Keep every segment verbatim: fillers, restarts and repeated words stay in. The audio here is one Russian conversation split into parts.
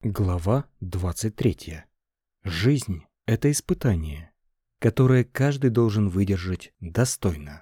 Глава двадцать третья. Жизнь – это испытание, которое каждый должен выдержать достойно.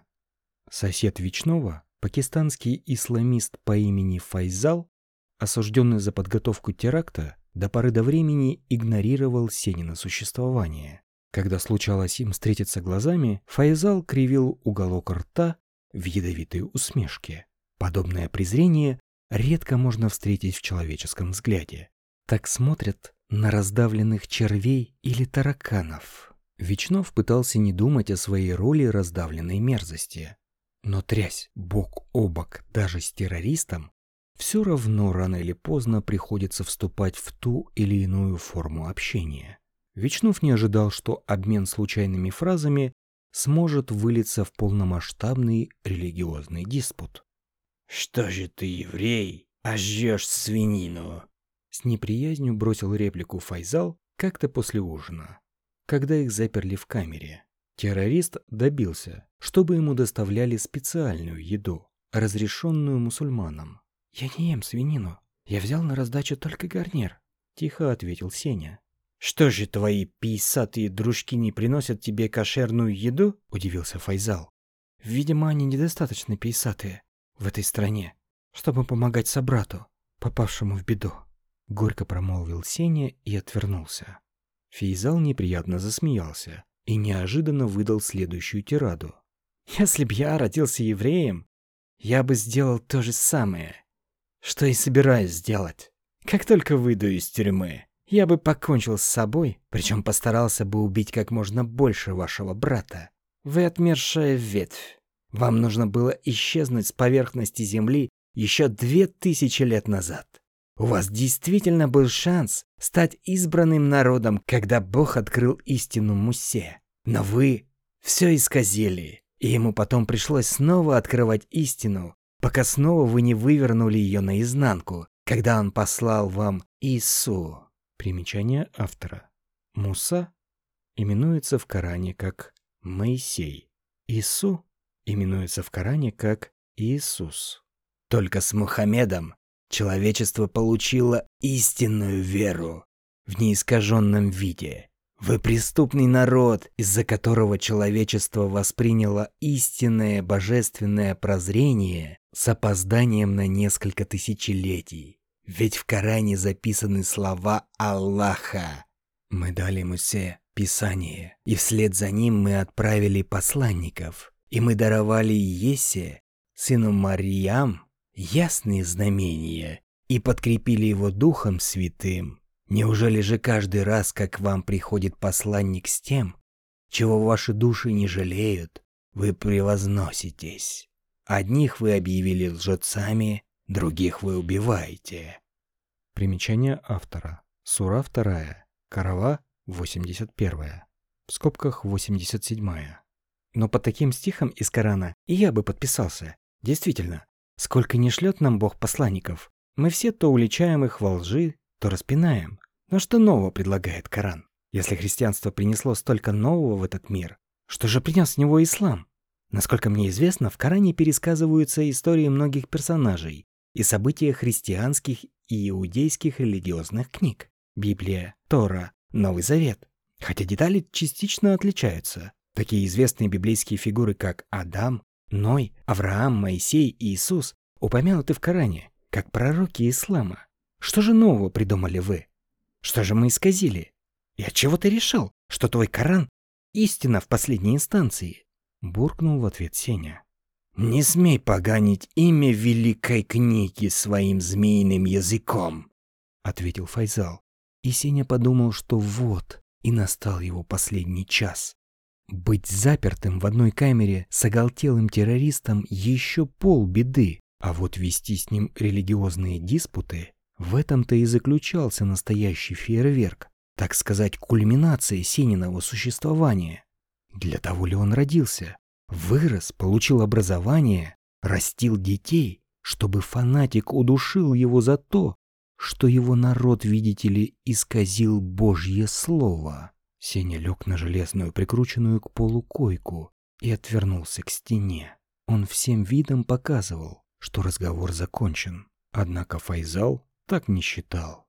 Сосед Вечного, пакистанский исламист по имени Файзал, осужденный за подготовку теракта, до поры до времени игнорировал Сенино существование. Когда случалось им встретиться глазами, Файзал кривил уголок рта в ядовитой усмешке. Подобное презрение редко можно встретить в человеческом взгляде. Так смотрят на раздавленных червей или тараканов. Вечнов пытался не думать о своей роли раздавленной мерзости. Но трясь бок о бок даже с террористом, все равно рано или поздно приходится вступать в ту или иную форму общения. Вечнов не ожидал, что обмен случайными фразами сможет вылиться в полномасштабный религиозный диспут. «Что же ты, еврей, а жжешь свинину?» С неприязнью бросил реплику Файзал как-то после ужина, когда их заперли в камере. Террорист добился, чтобы ему доставляли специальную еду, разрешенную мусульманам. «Я не ем свинину. Я взял на раздачу только гарнир», — тихо ответил Сеня. «Что же твои писатые дружки не приносят тебе кошерную еду?» — удивился Файзал. «Видимо, они недостаточно писатые в этой стране, чтобы помогать собрату, попавшему в беду», — горько промолвил Сеня и отвернулся. Фейзал неприятно засмеялся и неожиданно выдал следующую тираду. «Если б я родился евреем, я бы сделал то же самое, что и собираюсь сделать. Как только выйду из тюрьмы, я бы покончил с собой, причем постарался бы убить как можно больше вашего брата. Вы отмершая ветвь. Вам нужно было исчезнуть с поверхности земли еще две тысячи лет назад. У вас действительно был шанс стать избранным народом, когда Бог открыл истину Мусе. Но вы все исказили, и ему потом пришлось снова открывать истину, пока снова вы не вывернули ее наизнанку, когда он послал вам Иису». Примечание автора. Муса именуется в Коране как Моисей. Ису именуется в Коране как Иисус. Только с Мухаммедом человечество получило истинную веру в неискаженном виде. Вы преступный народ, из-за которого человечество восприняло истинное божественное прозрение с опозданием на несколько тысячелетий. Ведь в Коране записаны слова Аллаха. Мы дали Мусе Писание, и вслед за ним мы отправили посланников, и мы даровали Есе, сыну Марьям, ясные знамения и подкрепили его Духом Святым. Неужели же каждый раз, как вам приходит посланник с тем, чего ваши души не жалеют, вы превозноситесь? Одних вы объявили лжецами, других вы убиваете. Примечание автора. Сура вторая. Карава восемьдесят первая. В скобках восемьдесят седьмая. Но по таким стихам из Корана и я бы подписался. Действительно, сколько не шлет нам Бог посланников, мы все то уличаем их во лжи, то распинаем. Но что нового предлагает Коран? Если христианство принесло столько нового в этот мир, что же принес с него ислам? Насколько мне известно, в Коране пересказываются истории многих персонажей и события христианских и иудейских религиозных книг. Библия, Тора, Новый Завет. Хотя детали частично отличаются. Такие известные библейские фигуры, как Адам, Ной, Авраам, Моисей и Иисус, упомянуты в Коране, как пророки ислама. Что же нового придумали вы? Что же мы исказили? И отчего ты решил, что твой Коран – истина в последней инстанции? Буркнул в ответ Сеня. «Не смей поганить имя великой книги своим змеиным языком», — ответил Файзал. И Сеня подумал, что вот и настал его последний час. Быть запертым в одной камере с оголтелым террористом еще полбеды, а вот вести с ним религиозные диспуты, в этом-то и заключался настоящий фейерверк, так сказать, кульминация Сениного существования. Для того ли он родился? Вырос, получил образование, растил детей, чтобы фанатик удушил его за то, что его народ, видите ли, исказил Божье Слово. Сеня лег на железную, прикрученную к полу койку и отвернулся к стене. Он всем видом показывал, что разговор закончен. Однако Файзал так не считал.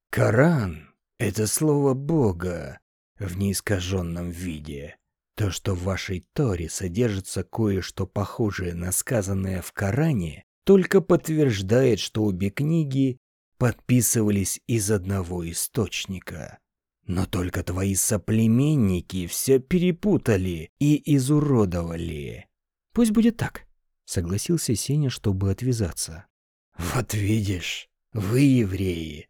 Коран — это слово Бога в неискаженном виде. То, что в вашей Торе содержится кое-что похожее на сказанное в Коране, только подтверждает, что обе книги подписывались из одного источника. Но только твои соплеменники все перепутали и изуродовали. Пусть будет так, согласился Сеня, чтобы отвязаться. Вот видишь, вы, евреи,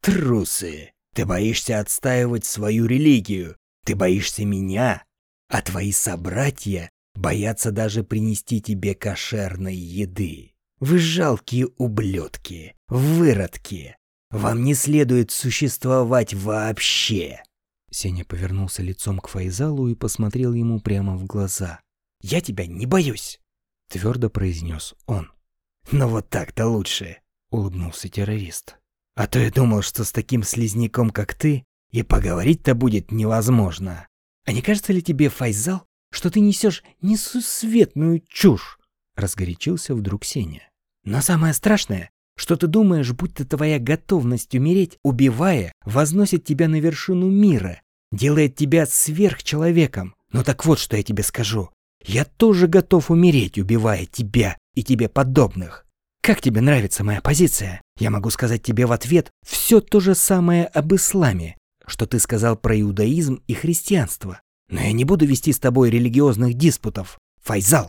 трусы. Ты боишься отстаивать свою религию, ты боишься меня, а твои собратья боятся даже принести тебе кошерной еды. Вы жалкие ублюдки, выродки. Вам не следует существовать вообще. Сеня повернулся лицом к Файзалу и посмотрел ему прямо в глаза. «Я тебя не боюсь», — твердо произнес он. «Ну вот так-то лучше», — улыбнулся террорист. «А то я думал, что с таким слизняком, как ты, и поговорить-то будет невозможно. А не кажется ли тебе, Файзал, что ты несешь несусветную чушь?» — разгорячился вдруг Сеня. «Но самое страшное, что ты думаешь, будто твоя готовность умереть, убивая, возносит тебя на вершину мира, делает тебя сверхчеловеком. Ну так вот, что я тебе скажу. Я тоже готов умереть, убивая тебя и тебе подобных. Как тебе нравится моя позиция? Я могу сказать тебе в ответ все то же самое об исламе, что ты сказал про иудаизм и христианство. Но я не буду вести с тобой религиозных диспутов, Файзал».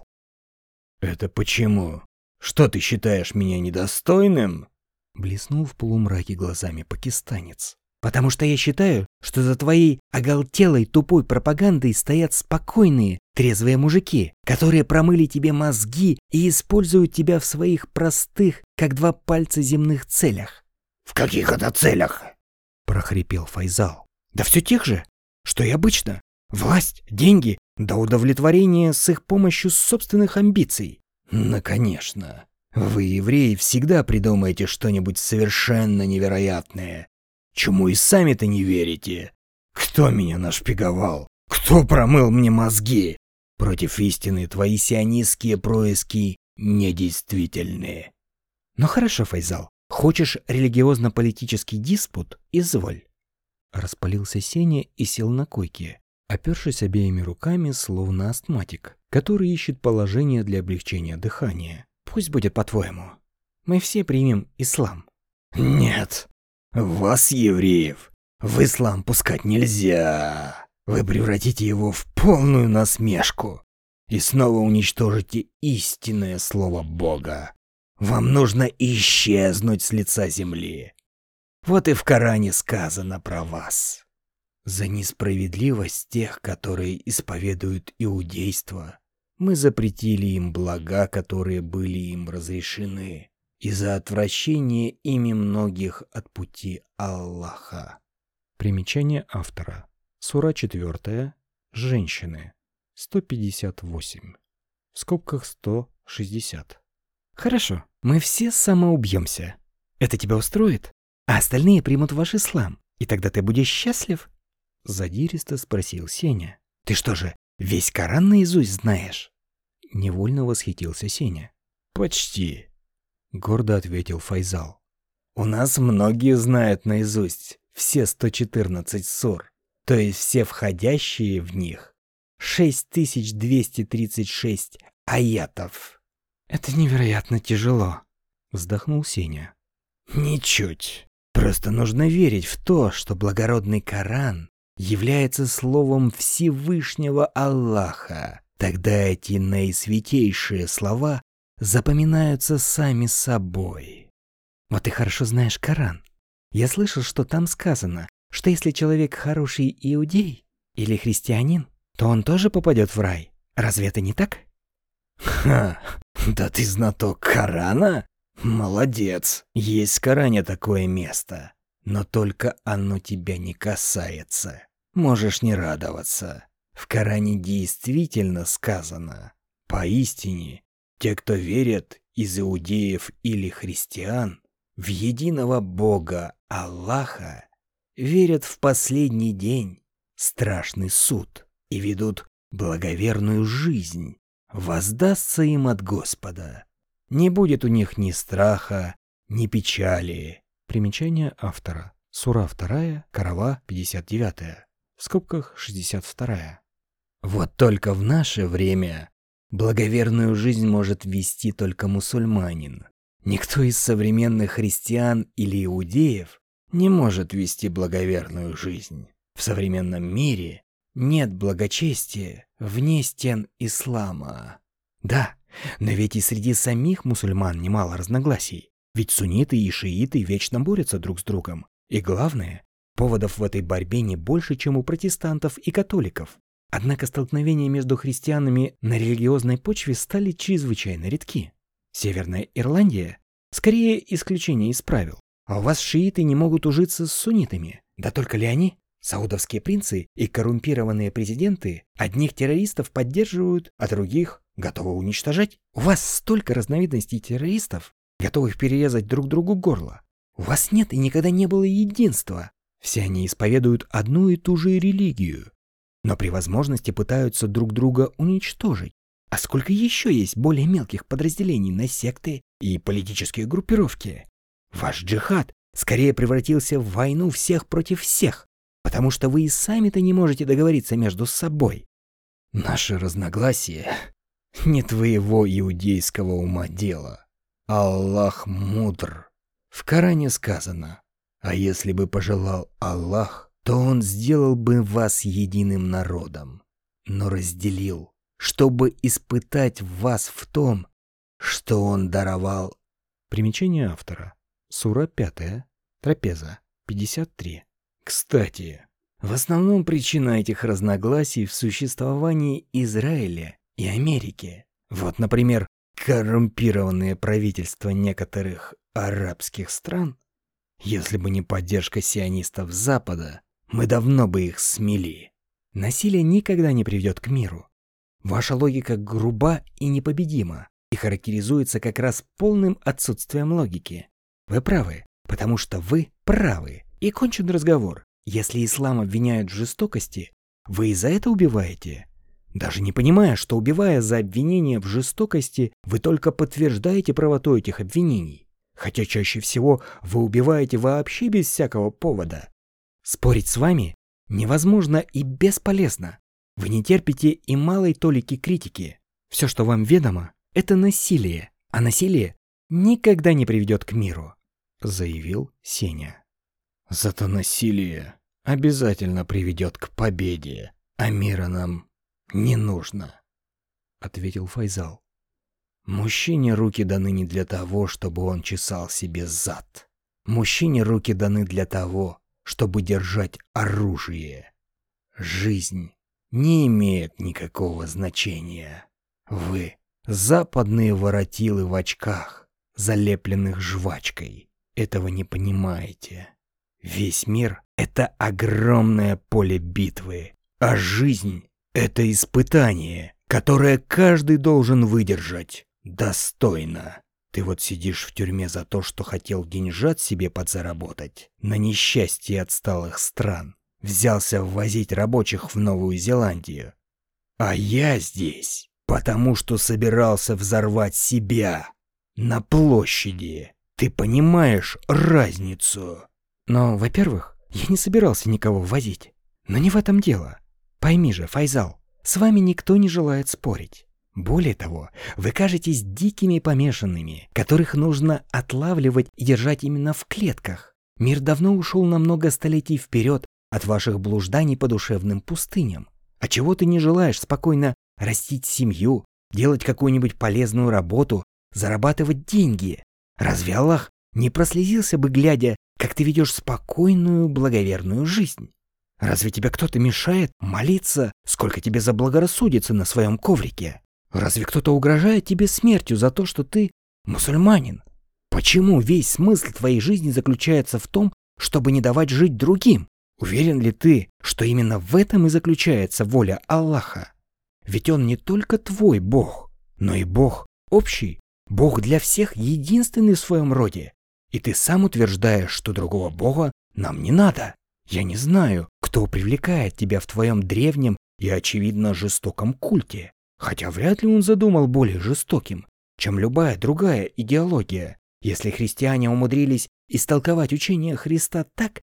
«Это почему? Что ты считаешь меня недостойным?» Блеснул в полумраке глазами пакистанец. «Потому что я считаю, что за твоей оголтелой тупой пропагандой стоят спокойные, трезвые мужики, которые промыли тебе мозги и используют тебя в своих простых, как два пальца, земных целях». «В каких это целях?» — прохрипел Файзал. «Да все тех же, что и обычно. Власть, деньги, да удовлетворение с их помощью собственных амбиций». «Ну, конечно. Вы, евреи, всегда придумаете что-нибудь совершенно невероятное, чему и сами-то не верите. Кто меня нашпиговал? Кто промыл мне мозги? Против истины твои сионистские происки недействительны». «Ну хорошо, Файзал, хочешь религиозно-политический диспут? Изволь». Распалился Сеня и сел на койке, опершись обеими руками, словно астматик, который ищет положение для облегчения дыхания. «Пусть будет по-твоему. Мы все примем ислам». «Нет, вас, евреев, в ислам пускать нельзя. Вы превратите его в полную насмешку и снова уничтожите истинное слово Бога. Вам нужно исчезнуть с лица земли. Вот и в Коране сказано про вас. За несправедливость тех, которые исповедуют иудейство, мы запретили им блага, которые были им разрешены, и за отвращение ими многих от пути Аллаха». Примечание автора. Сура четвёртая. Женщины. сто пятьдесят восемь. В скобках сто шестьдесят. «Хорошо, мы все самоубьемся. Это тебя устроит? А остальные примут ваш ислам, и тогда ты будешь счастлив?» Задиристо спросил Сеня. «Ты что же, весь Коран наизусть знаешь?» Невольно восхитился Сеня. «Почти», — гордо ответил Файзал. «У нас многие знают наизусть все сто четырнадцать сур, то есть все входящие в них шесть тысяч двести тридцать шесть аятов». «Это невероятно тяжело», — вздохнул Сеня. «Ничуть. Просто нужно верить в то, что благородный Коран является словом Всевышнего Аллаха. Тогда эти наисвятейшие слова запоминаются сами собой». «Вот ты хорошо знаешь Коран. Я слышал, что там сказано, что если человек хороший иудей или христианин, то он тоже попадет в рай. Разве это не так?» «Ха, да ты знаток Корана? Молодец. Есть в Коране такое место, но только оно тебя не касается. Можешь не радоваться. В Коране действительно сказано: поистине, те, кто верят из иудеев или христиан в единого Бога Аллаха, верят в последний день, страшный суд и ведут благоверную жизнь, воздастся им от Господа. Не будет у них ни страха, ни печали». Примечание автора. Сура вторая, Карава пятьдесят девятая, в скобках шестьдесят вторая. Вот только в наше время благоверную жизнь может вести только мусульманин. Никто из современных христиан или иудеев не может вести благоверную жизнь. В современном мире нет благочестия вне стен ислама. Да, но ведь и среди самих мусульман немало разногласий. Ведь сунниты и шииты вечно борются друг с другом. И главное, поводов в этой борьбе не больше, чем у протестантов и католиков. Однако столкновения между христианами на религиозной почве стали чрезвычайно редки. Северная Ирландия – скорее исключение из правил. А у вас шииты не могут ужиться с суннитами. Да только ли они? Саудовские принцы и коррумпированные президенты одних террористов поддерживают, а других готовы уничтожать. У вас столько разновидностей террористов, готовых перерезать друг другу горло. У вас нет и никогда не было единства. Все они исповедуют одну и ту же религию, но при возможности пытаются друг друга уничтожить. А сколько еще есть более мелких подразделений на секты и политические группировки? Ваш джихад скорее превратился в войну всех против всех, потому что вы и сами-то не можете договориться между собой. Наши разногласия не твоего иудейского ума дело. Аллах мудр. В Коране сказано: а если бы пожелал Аллах, то Он сделал бы вас единым народом, но разделил, чтобы испытать вас в том, что Он даровал. Примечание автора. Сура пятая, Трапеза, пятьдесят три. Кстати, в основном причина этих разногласий в существовании Израиля и Америки. Вот, например, коррумпированные правительства некоторых арабских стран. Если бы не поддержка сионистов Запада, мы давно бы их смели. Насилие никогда не приведет к миру. Ваша логика груба и непобедима, и характеризуется как раз полным отсутствием логики. Вы правы, потому что вы правы. И кончен разговор. Если ислам обвиняют в жестокости, вы и за это убиваете. Даже не понимая, что убивая за обвинение в жестокости, вы только подтверждаете правоту этих обвинений. Хотя чаще всего вы убиваете вообще без всякого повода. Спорить с вами невозможно и бесполезно. Вы не терпите и малой толики критики. Все, что вам ведомо, это насилие, а насилие никогда не приведет к миру, заявил Сеня. Зато насилие обязательно приведет к победе, а мира нам не нужно, ответил Файзал. Мужчине руки даны не для того, чтобы он чесал себе зад. Мужчине руки даны для того, чтобы держать оружие. Жизнь не имеет никакого значения. Вы — западные воротилы в очках, залепленных жвачкой. Этого не понимаете. Весь мир — это огромное поле битвы, а жизнь — это испытание, которое каждый должен выдержать достойно. Ты вот сидишь в тюрьме за то, что хотел деньжат себе подзаработать на несчастье отсталых стран. Взялся ввозить рабочих в Новую Зеландию. А я здесь, потому что собирался взорвать себя на площади. Ты понимаешь разницу? Но, во-первых, я не собирался никого ввозить. Но не в этом дело. Пойми же, Файзал, с вами никто не желает спорить. Более того, вы кажетесь дикими помешанными, которых нужно отлавливать и держать именно в клетках. Мир давно ушел на много столетий вперед от ваших блужданий по душевным пустыням. А чего ты не желаешь спокойно растить семью, делать какую-нибудь полезную работу, зарабатывать деньги? Разве Аллах не прослезился бы, глядя, как ты ведешь спокойную, благоверную жизнь? Разве тебе кто-то мешает молиться, сколько тебе заблагорассудится на своем коврике? Разве кто-то угрожает тебе смертью за то, что ты мусульманин? Почему весь смысл твоей жизни заключается в том, чтобы не давать жить другим? Уверен ли ты, что именно в этом и заключается воля Аллаха? Ведь Он не только твой Бог, но и Бог общий, Бог для всех, единственный в своем роде. И ты сам утверждаешь, что другого Бога нам не надо. Я не знаю, кто привлекает тебя в твоем древнем и, очевидно, жестоком культе. Хотя вряд ли он задумал более жестоким, чем любая другая идеология, если христиане умудрились истолковать учение Христа так,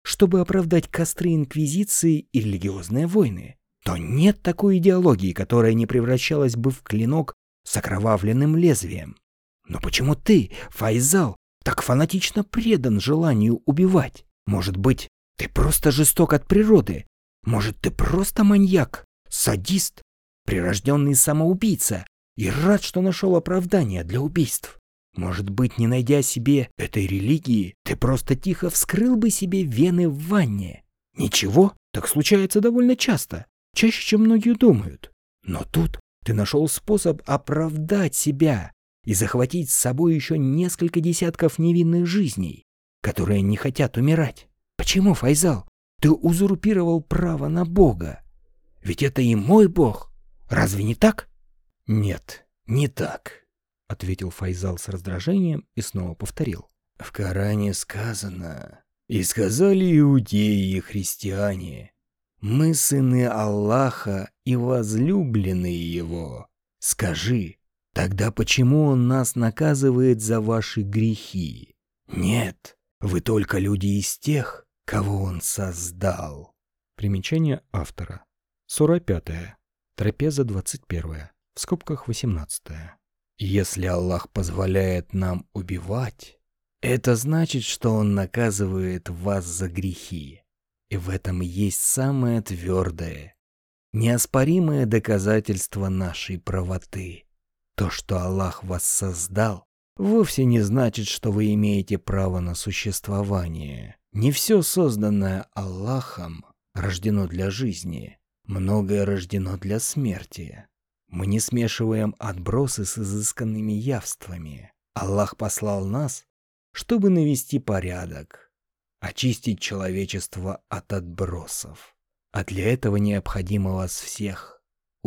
чтобы оправдать костры инквизиции и религиозные войны, то нет такой идеологии, которая не превращалась бы в клинок с окровавленным лезвием. Но почему ты, Файзал, так фанатично предан желанию убивать? Может быть, ты просто жесток от природы? Может, ты просто маньяк, садист, прирожденный самоубийца и рад, что нашел оправдание для убийств? Может быть, не найдя себе этой религии, ты просто тихо вскрыл бы себе вены в ванне? Ничего, так случается довольно часто, чаще, чем многие думают. Но тут ты нашел способ оправдать себя и захватить с собой еще несколько десятков невинных жизней, которые не хотят умирать. Почему, Файзал, ты узурпировал право на Бога? Ведь это и мой Бог. Разве не так? Нет, не так, — ответил Файзал с раздражением и снова повторил. В Коране сказано: «И сказали иудеи и христиане: мы сыны Аллаха и возлюбленные Его. Скажи, тогда почему Он нас наказывает за ваши грехи? Нет, вы только люди из тех, кого Он создал». Примечание автора. Сура пятая. Трапеза двадцать первая. В скобках восемнадцатая. Если Аллах позволяет нам убивать, это значит, что Он наказывает вас за грехи. И в этом есть самое твердое, неоспоримое доказательство нашей правоты. То, что Аллах вас создал, вовсе не значит, что вы имеете право на существование. Не все созданное Аллахом рождено для жизни, многое рождено для смерти. Мы не смешиваем отбросы с изысканными явствами. Аллах послал нас, чтобы навести порядок, очистить человечество от отбросов. А для этого необходимо вас всех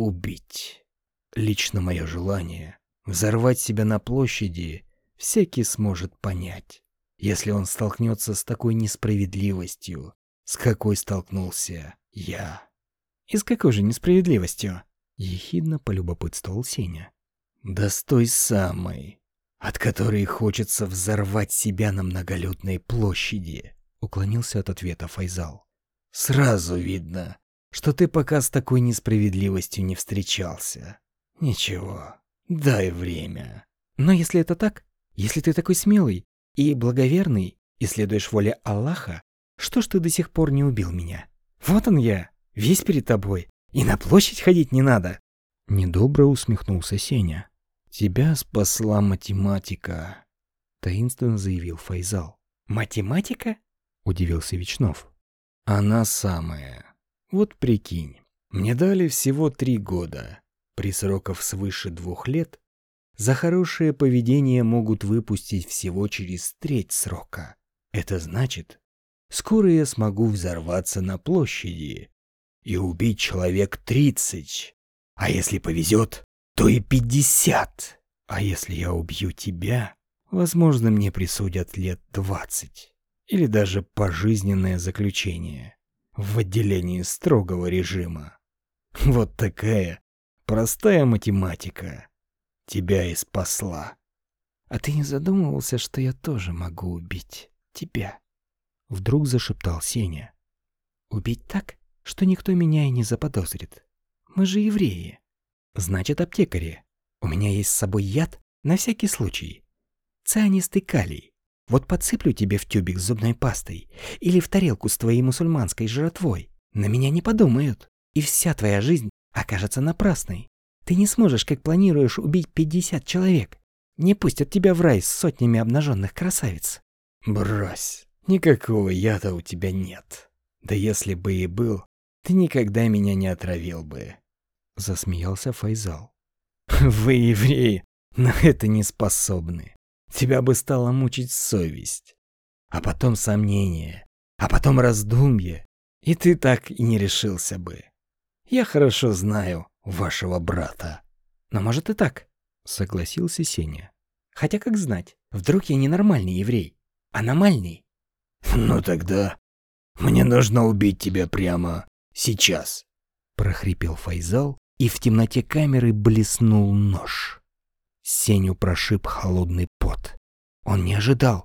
убить. Лично мое желание взорвать себя на площади всякий сможет понять, если он столкнется с такой несправедливостью, с какой столкнулся я. И с какой же несправедливостью? Ехидно полюбопытствовал Сеня. Да с той самой, от которой хочется взорвать себя на многолюдной площади, уклонился от ответа Файзал. Сразу видно, что ты пока с такой несправедливостью не встречался. Ничего, дай время. Но если это так, если ты такой смелый и благоверный и следуешь воле Аллаха, что ж ты до сих пор не убил меня? Вот он я, весь перед тобой. И на площадь ходить не надо. Недобро усмехнулся Сеня. Тебя спасла математика, таинственно заявил Файзал. Математика? Удивился Вечнов. Она самая. Вот прикинь, мне дали всего три года. При сроках свыше двух лет за хорошее поведение могут выпустить всего через треть срока. Это значит, скоро я смогу взорваться на площади и убить человек тридцать, а если повезет, то и пятьдесят. А если я убью тебя, возможно, мне присудят лет двадцать или даже пожизненное заключение в отделении строгого режима. Вот такая простая математика тебя и спасла. А ты не задумывался, что я тоже могу убить тебя? Вдруг зашептал Сеня. Убить так, что никто меня и не заподозрит. Мы же евреи. Значит, аптекари. У меня есть с собой яд на всякий случай. Цианистый калий. Вот подсыплю тебе в тюбик с зубной пастой или в тарелку с твоей мусульманской жратвой. На меня не подумают. И вся твоя жизнь окажется напрасной. Ты не сможешь, как планируешь, убить пятьдесят человек. Не пустят тебя в рай с сотнями обнаженных красавиц. Брось. Никакого яда у тебя нет. Да если бы и был, ты никогда меня не отравил бы. Засмеялся Файзал. Вы, евреи, на это не способны. Тебя бы стала мучить совесть. А потом сомнение. А потом раздумье. И ты так и не решился бы. Я хорошо знаю вашего брата. Но может и так, согласился Сеня. Хотя как знать, вдруг я ненормальный еврей, аномальный. Ну тогда мне нужно убить тебя прямо сейчас, прохрипел Файзал, и в темноте камеры блеснул нож. Сеню прошиб холодный пот. Он не ожидал,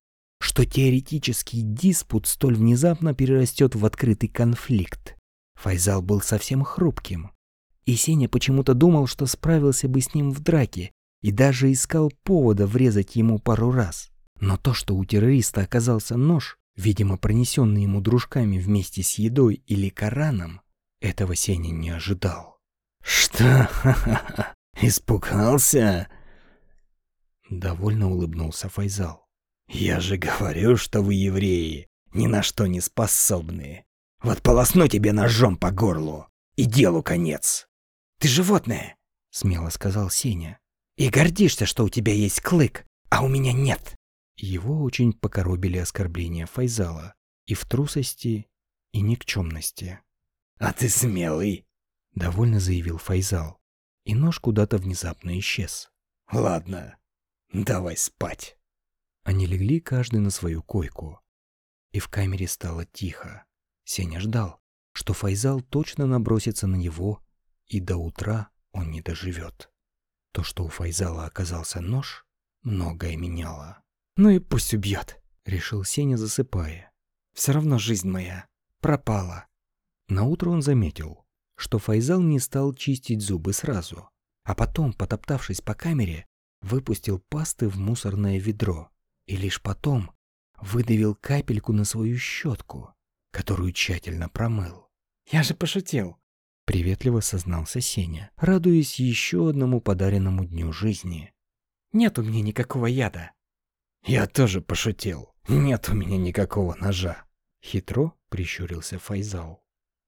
что теоретический диспут столь внезапно перерастет в открытый конфликт. Файзал был совсем хрупким, и Сеня почему-то думал, что справился бы с ним в драке, и даже искал повода врезать ему пару раз. Но то, что у террориста оказался нож, видимо, пронесенный ему дружками вместе с едой или Кораном, этого Сеня не ожидал. «Что? Ха-ха-ха! Испугался?» Довольно улыбнулся Файзал. «Я же говорю, что вы, евреи, ни на что не способны. Вот полосну тебе ножом по горлу, и делу конец». «Ты животное!» — смело сказал Сеня. «И гордишься, что у тебя есть клык, а у меня нет!» Его очень покоробили оскорбления Файзала и в трусости, и никчемности. «А ты смелый!» — довольно заявил Файзал, и нож куда-то внезапно исчез. «Ладно, давай спать». Они легли каждый на свою койку, и в камере стало тихо. Сеня ждал, что Файзал точно набросится на него, и до утра он не доживет. То, что у Файзала оказался нож, многое меняло. «Ну и пусть убьет», — решил Сеня, засыпая. «Все равно жизнь моя пропала». Наутро он заметил, что Файзал не стал чистить зубы сразу, а потом, потоптавшись по камере, выпустил пасты в мусорное ведро и лишь потом выдавил капельку на свою щетку, которую тщательно промыл. «Я же пошутил», — приветливо сознался Сеня, радуясь еще одному подаренному дню жизни. «Нет у меня никакого яда». «Я тоже пошутил. Нет у меня никакого ножа». Хитро прищурился Файзал.